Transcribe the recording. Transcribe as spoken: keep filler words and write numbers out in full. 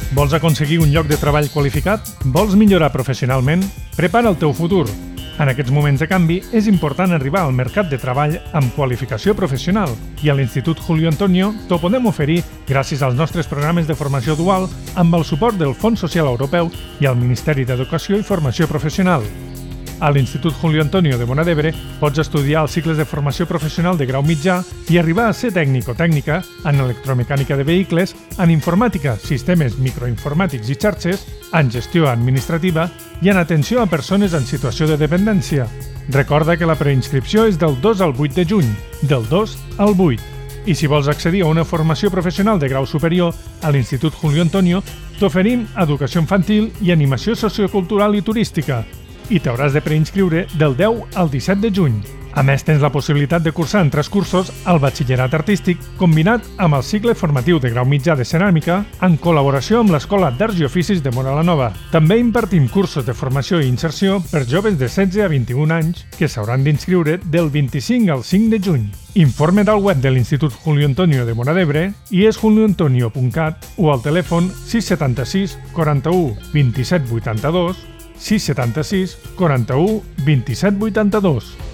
Vols aconseguir un lloc de treball qualificat? Vols millorar professionalment? Prepara el teu futur. En aquests moments de canvi, és important arribar al mercat de treball amb qualificació professional i a l'Institut Julio Antonio t'ho podem oferir gràcies als nostres programes de formació dual amb el suport del Fons Social Europeu i el Ministeri d'Educació i Formació Professional. A l'Institut Julio Antonio de Móra d'Ebre pots estudiar els cicles de formació professional de grau mitjà i arribar a ser tècnic o tècnica en electromecànica de vehicles, en informàtica, sistemes microinformàtics i xarxes, en gestió administrativa i en atenció a persones en situació de dependència. Recorda que la preinscripció és del dos al vuit de juny, del dos al vuit. I si vols accedir a una formació professional de grau superior, a l'Institut Julio Antonio t'oferim educació infantil i animació sociocultural i turística, i t'hauràs de preinscriure del deu al disset de juny. A més, tens la possibilitat de cursar en tres cursos el batxillerat artístic combinat amb el cicle formatiu de grau mitjà de ceràmica en col·laboració amb l'Escola d'Arts i Oficis de Móra la Nova. També impartim cursos de formació i inserció per joves de setze a vint-i-un anys que s'hauran d'inscriure del vint-i-cinc al cinc de juny. Informe del web de l'Institut Julio Antonio de Móra d'Ebre i és julio antonio punt cat o al telèfon sis setanta-sis quaranta-u vint-i-set vuitanta-dos sis setanta-sis quaranta-u vint-i-set vuitanta-dos.